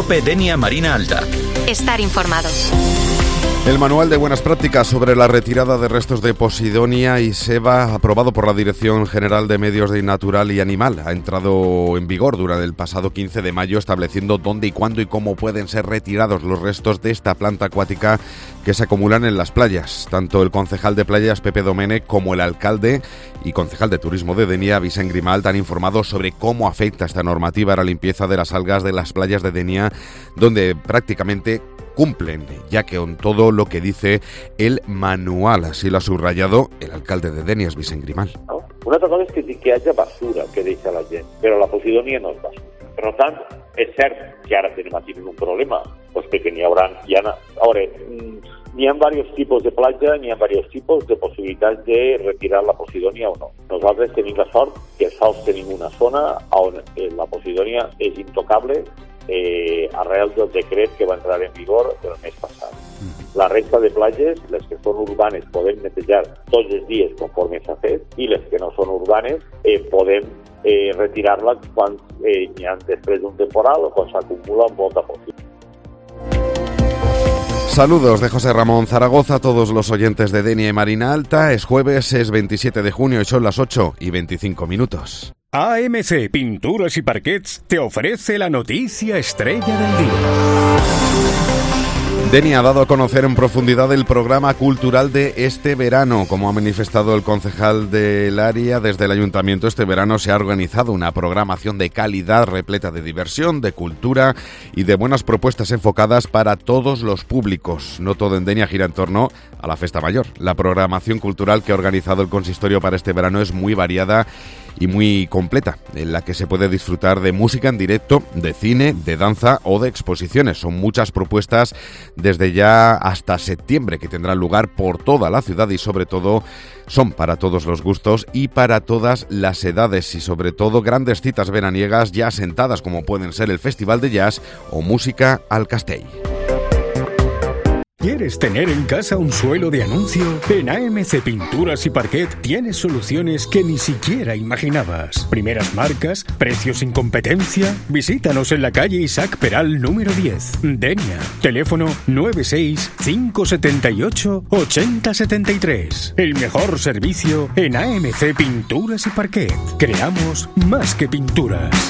COPE Denia Marina Alta. Estar informado. El manual de buenas prácticas sobre la retirada de restos de posidonia y seba, aprobado por la Dirección General de Medios Natural y Animal, ha entrado en vigor durante el pasado 15 de mayo, estableciendo dónde y cuándo y cómo pueden ser retirados los restos de esta planta acuática que se acumulan en las playas. Tanto el concejal de playas, Pepe Domènech, como el alcalde y concejal de turismo de Denia, Vicent Grimalt, han informado sobre cómo afecta esta normativa a la limpieza de las algas de las playas de Denia, donde prácticamente cumplen, ya que con todo lo que dice el manual. Así lo ha subrayado el alcalde de Denia, Vicent Grimalt. Una altra cosa és que hi hagi basura que deixa la gent, però la posidonia no és basura. Per tant, és cert que ara tenim aquí un problema, pues perquè n'hi ha diversos tipus de platja, n'hi ha diversos tipus de possibilitats de retirar la posidonia o no. Nosaltres tenim la sort que sols tenim una zona on la posidonia és intocable arrel del decret que va entrar en vigor el mes passat. La resta de platges, les que són urbanes, podem netejar tots els dies conforme s'ha fet, i les que no són urbanes podem retirar-la quan hi ha després d'un temporal o quan s'acumula molta posidonia. Saludos de José Ramón Zaragoza a todos los oyentes de Denia y Marina Alta. Es jueves, es 27 de junio y son las 8:25. AMC Pinturas y Parquets te ofrece la noticia estrella del día. Denia ha dado a conocer en profundidad el programa cultural de este verano. Como ha manifestado el concejal del área, desde el ayuntamiento este verano se ha organizado una programación de calidad repleta de diversión, de cultura y de buenas propuestas enfocadas para todos los públicos. No todo en Denia gira en torno a la Festa Mayor. La programación cultural que ha organizado el consistorio para este verano es muy variada y muy completa, en la que se puede disfrutar de música en directo, de cine, de danza o de exposiciones. Son muchas propuestas desde ya hasta septiembre que tendrán lugar por toda la ciudad y sobre todo son para todos los gustos y para todas las edades y sobre todo grandes citas veraniegas ya asentadas como pueden ser el Festival de Jazz o Música al Castell. ¿Quieres tener en casa un suelo de anuncio? En AMC Pinturas y Parquet tienes soluciones que ni siquiera imaginabas. Primeras marcas, precios sin competencia. Visítanos en la calle Isaac Peral número 10, Denia. Teléfono 96 578 8073. El mejor servicio en AMC Pinturas y Parquet. Creamos más que pinturas.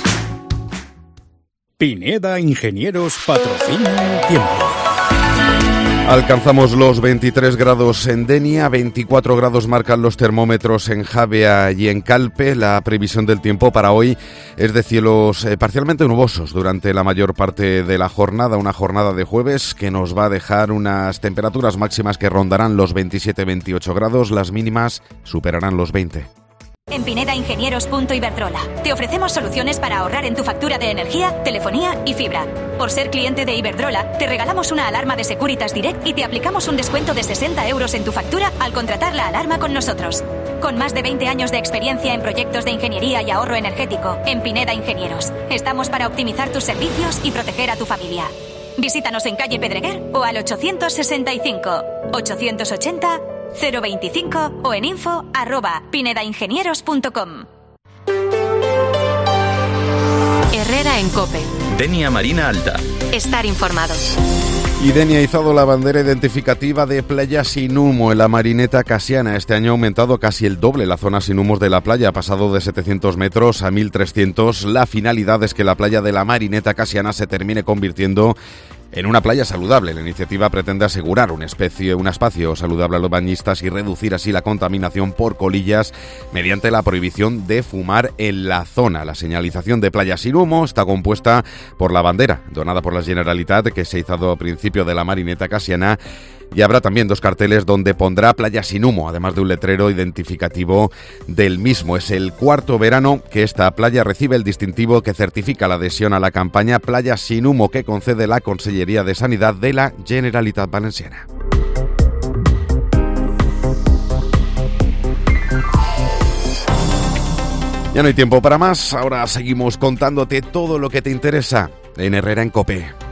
Pineda Ingenieros patrocina el tiempo. Alcanzamos los 23 grados en Denia, 24 grados marcan los termómetros en Javea y en Calpe. La previsión del tiempo para hoy es de cielos parcialmente nubosos durante la mayor parte de la jornada, una jornada de jueves que nos va a dejar unas temperaturas máximas que rondarán los 27-28 grados, las mínimas superarán los 20. En Pineda Ingenieros Iberdrola te ofrecemos soluciones para ahorrar en tu factura de energía, telefonía y fibra. Por ser cliente de Iberdrola, te regalamos una alarma de Securitas Direct y te aplicamos un descuento de 60 euros en tu factura al contratar la alarma con nosotros. Con más de 20 años de experiencia en proyectos de ingeniería y ahorro energético, en Pineda Ingenieros, estamos para optimizar tus servicios y proteger a tu familia. Visítanos en calle Pedreguer o al 865 880 025 o en info@pinedaingenieros.com. Herrera en COPE. Denia Marina Alta. Estar informado. Y Denia ha izado la bandera identificativa de Playa Sin Humo en la Marineta Casiana. Este año ha aumentado casi el doble la zona sin humos de la playa, ha pasado de 700 metros a 1.300. La finalidad es que la playa de la Marineta Casiana se termine convirtiendo en una playa saludable. La iniciativa pretende asegurar un espacio saludable a los bañistas y reducir así la contaminación por colillas mediante la prohibición de fumar en la zona. La señalización de Playa Sin Humo está compuesta por la bandera donada por la Generalitat que se ha izado a principio de la Marineta Casiana, y habrá también 2 carteles donde pondrá Playa Sin Humo, además de un letrero identificativo del mismo. Es el 4º verano que esta playa recibe el distintivo que certifica la adhesión a la campaña Playa Sin Humo que concede la Consellería de Sanidad de la Generalitat Valenciana. Ya no hay tiempo para más, ahora seguimos contándote todo lo que te interesa en Herrera en COPE.